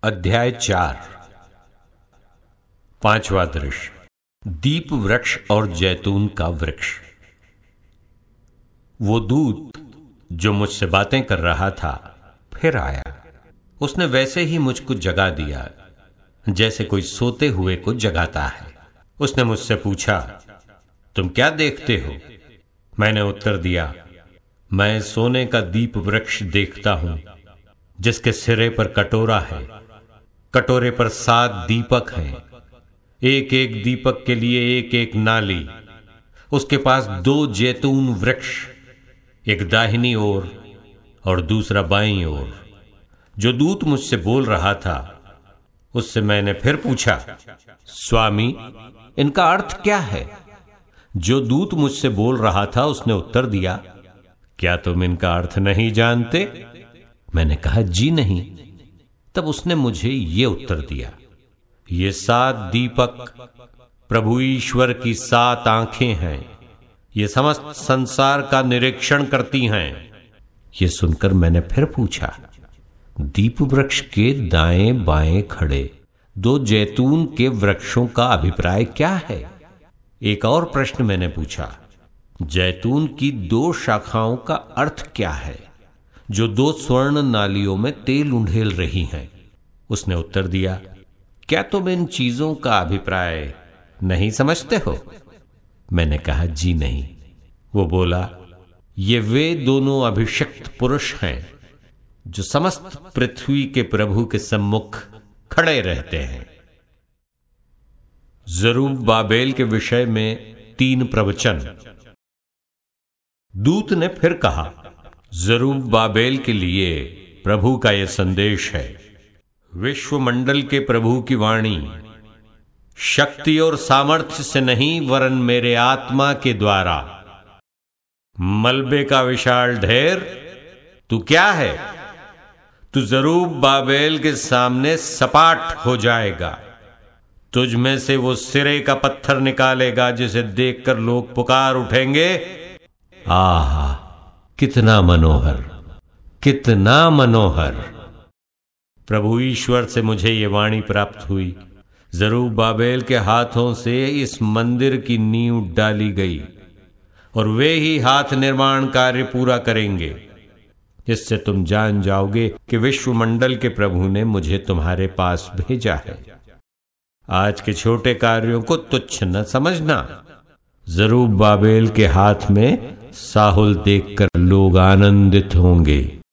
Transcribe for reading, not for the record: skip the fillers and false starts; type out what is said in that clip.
अध्याय 4। पांचवा दृश्य, दीप वृक्ष और जैतून का वृक्ष। वो दूत जो मुझसे बातें कर रहा था फिर आया। उसने वैसे ही मुझको जगा दिया जैसे कोई सोते हुए को जगाता है। उसने मुझसे पूछा, तुम क्या देखते हो? मैंने उत्तर दिया, मैं सोने का दीप वृक्ष देखता हूं जिसके सिरे पर कटोरा है। कटोरे पर 7 दीपक हैं, एक एक दीपक के लिए एक एक नाली। उसके पास 2 जैतून वृक्ष, एक दाहिनी ओर और दूसरा बाईं ओर। जो दूत मुझसे बोल रहा था उससे मैंने फिर पूछा, स्वामी, इनका अर्थ क्या है? जो दूत मुझसे बोल रहा था उसने उत्तर दिया, क्या तुम इनका अर्थ नहीं जानते? मैंने कहा, जी नहीं। तब उसने मुझे यह उत्तर दिया, ये 7 दीपक प्रभु ईश्वर की 7 आंखें हैं। ये समस्त संसार का निरीक्षण करती हैं। यह सुनकर मैंने फिर पूछा, दीप वृक्ष के दाएं बाएं खड़े 2 जैतून के वृक्षों का अभिप्राय क्या है? एक और प्रश्न मैंने पूछा, जैतून की 2 शाखाओं का अर्थ क्या है जो 2 स्वर्ण नालियों में तेल उंडेल रही हैं? उसने उत्तर दिया, क्या तुम इन चीजों का अभिप्राय नहीं समझते हो? मैंने कहा, जी नहीं। वो बोला, ये वे दोनों अभिषिक्त पुरुष हैं जो समस्त पृथ्वी के प्रभु के सम्मुख खड़े रहते हैं। जरुब्बाबेल के विषय में 3 प्रवचन। दूत ने फिर कहा, जरुब्बाबेल के लिए प्रभु का यह संदेश है, विश्वमंडल के प्रभु की वाणी, शक्ति और सामर्थ्य से नहीं वरन मेरे आत्मा के द्वारा। मलबे का विशाल ढेर, तू क्या है? तू जरुब्बाबेल के सामने सपाट हो जाएगा। तुझ में से वो सिरे का पत्थर निकालेगा जिसे देखकर लोग पुकार उठेंगे, आहा, कितना मनोहर, कितना मनोहर। प्रभु ईश्वर से मुझे ये वाणी प्राप्त हुई, जरुब्बाबेल के हाथों से इस मंदिर की नींव डाली गई और वे ही हाथ निर्माण कार्य पूरा करेंगे। इससे तुम जान जाओगे कि विश्वमंडल के प्रभु ने मुझे तुम्हारे पास भेजा है। आज के छोटे कार्यों को तुच्छ न समझना। जरुब्बाबेल के हाथ में साहुल देखकर लोग आनंदित होंगे।